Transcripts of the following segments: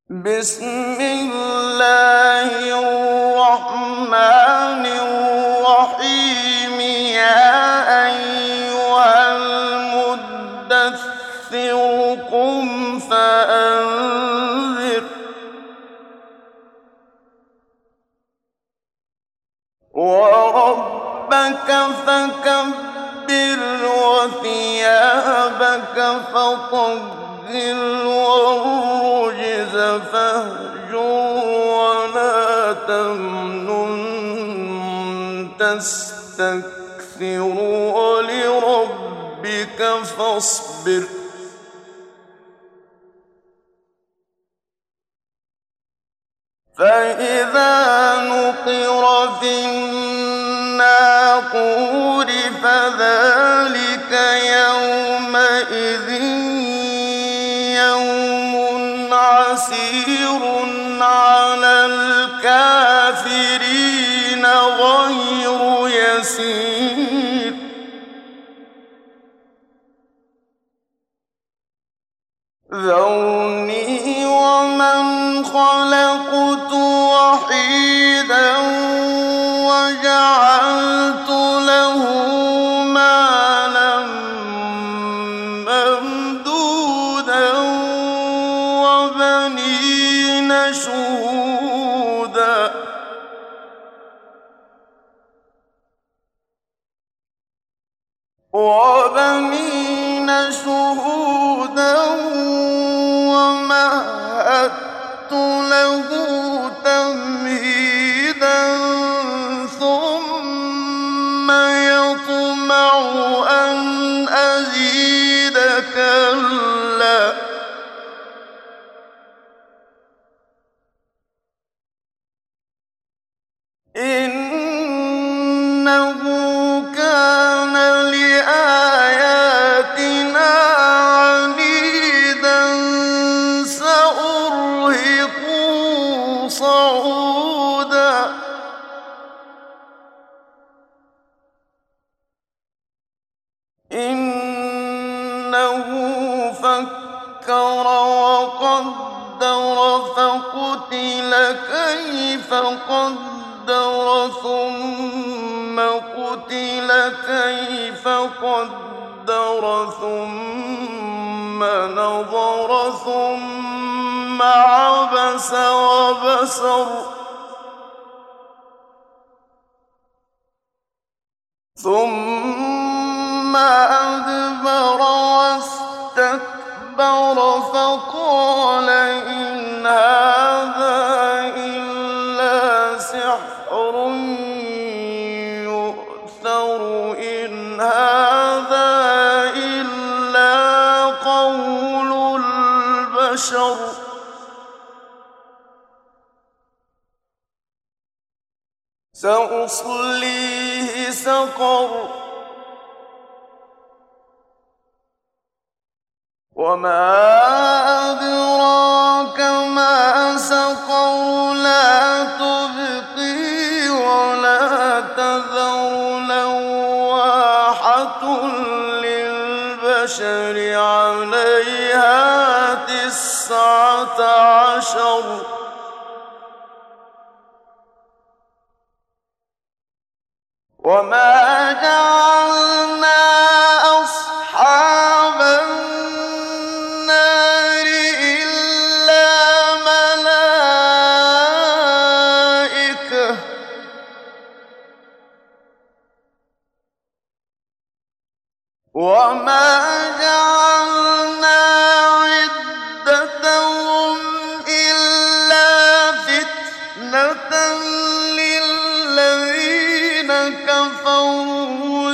بسم الله الرحمن الرحيم يا أيها المدثر قم فأنذر وربك فكبر وثيابك فطهر والرجز فاهجر ولا تمنن تستكثر ولربك فاصبر فإذا نقر في الناقور فذلك يومئذ يوم عسير على الكافرين غير يسير ذرني ومن خلقت وحيدا وجعلت له مالا ممدودا وبنين شهودا ومهدت له تمهيدا ثم يطمع أن أزيد كلا إنه كان لآياتنا عنيدا سأرهقه صعودا إنه فكر وقدر فقتل كيف قدر ثم قتل كيف قدر ثم نظر ثم عبس وبسر ثم أدبر واستكبر فقال إن هذا إلا سحر يؤثر إن هذا إلا قول البشر سأصليه سقر وما أدراك ما سقر لا تبقي ولا تذر لواحة للبشر عليها 19 وما جعلنا أصحاب النار إلا ملائكة وما جعلنا عدتهم إلا فتنة للذين كفروا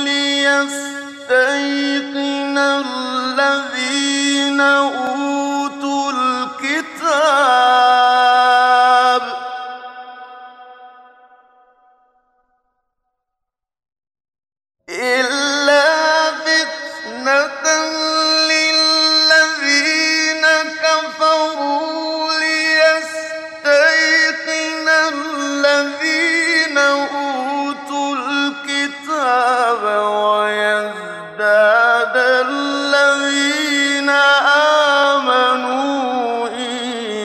ليستيقن الذين أوتوا الكتاب إلا فتنة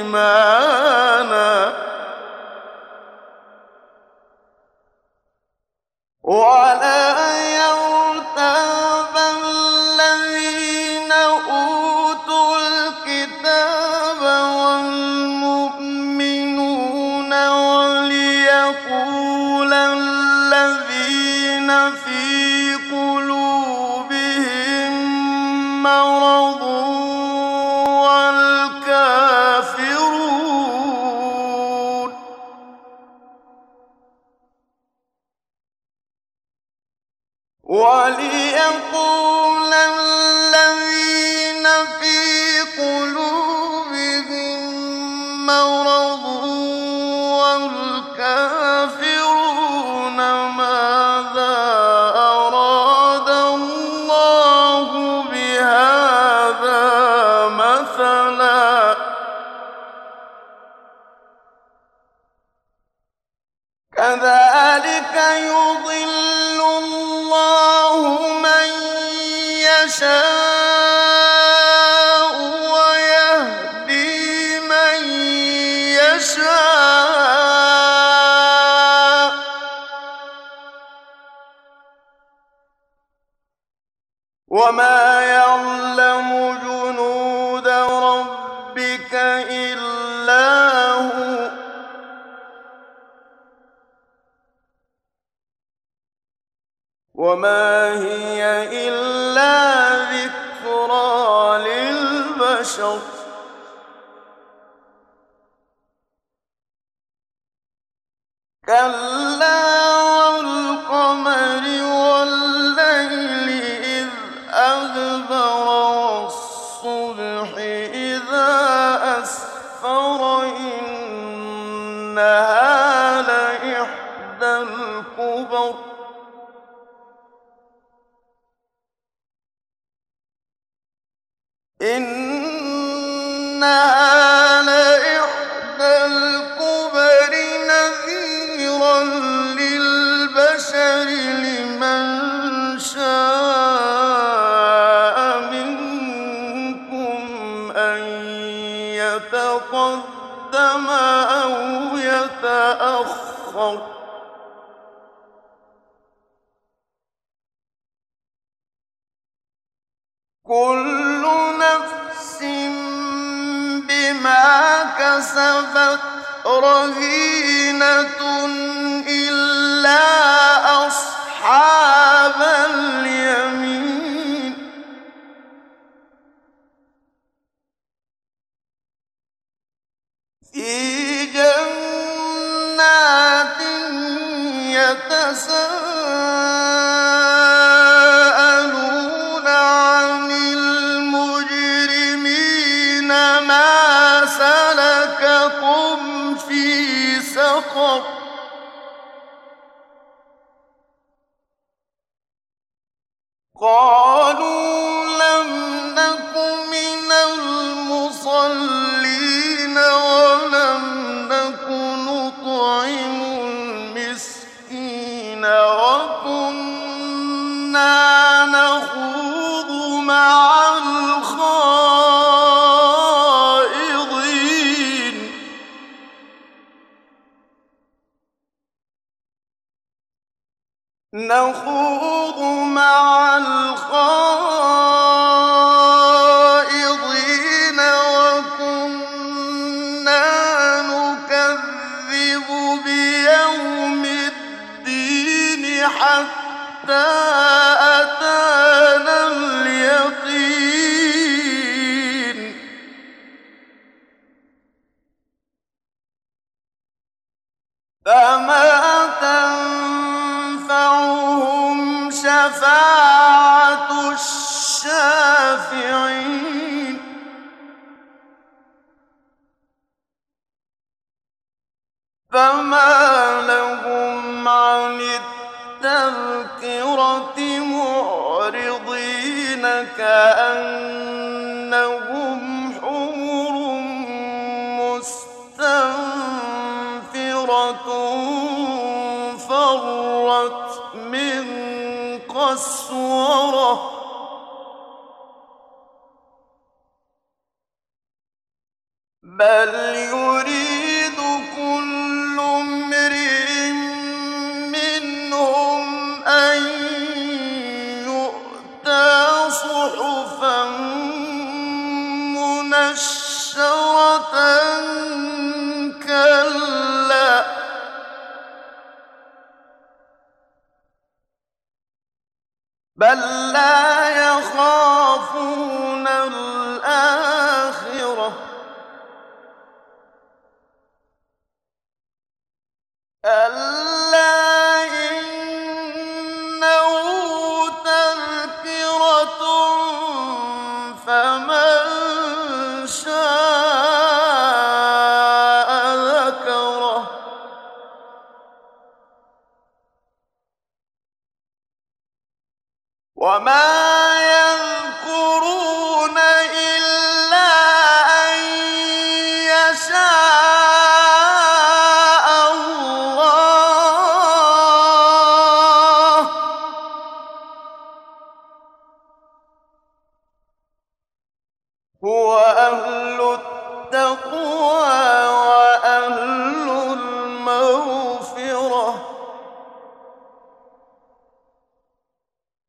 أيمانا ولا يرتاب الذين أوتوا الكتاب والمؤمنون وليقول الذين في قلوبهم مرض وليقول الذين في قلوبهم مرض والكافرون ماذا أراد الله بهذا مثلا كذلك يضل الله من يشاء ويهدي من يشاء وما يعلم جنود ربك إلا هو وما هي إلا ذكرى للبشر كلا والقمر والليل إذ أدبر والصبح إذا أسفر إنها لإحدى الكبر إنها لإحدى الكبر نذيرا للبشر لمن شاء منكم أن يتقدم أو يتأخر كل نفس بما كسبت رهينة إلا أصحاب اليمين في جنات يتساءلون عن المجرمين ما سلككم في سقر قالوا لم نك من المصلين ولم نك نطعم المسكين وكنا نخوض مع الخائضين وكنا نكذب بيوم الدين حتى أتانا اليقين فما تنفعهم شفاعة الشافعين فما لهم عن التذكرة معرضين كأنهم حمر مستنفرة فرت من قسورة بل يريد كل امرئ منهم أن يؤتى صحفا منشرة كلا بل لا يخافون الآخرة كلا إنه تذكرة فمن شاء ذكره وما يذكرون إلا أن يشاء الله هو أهل التقوى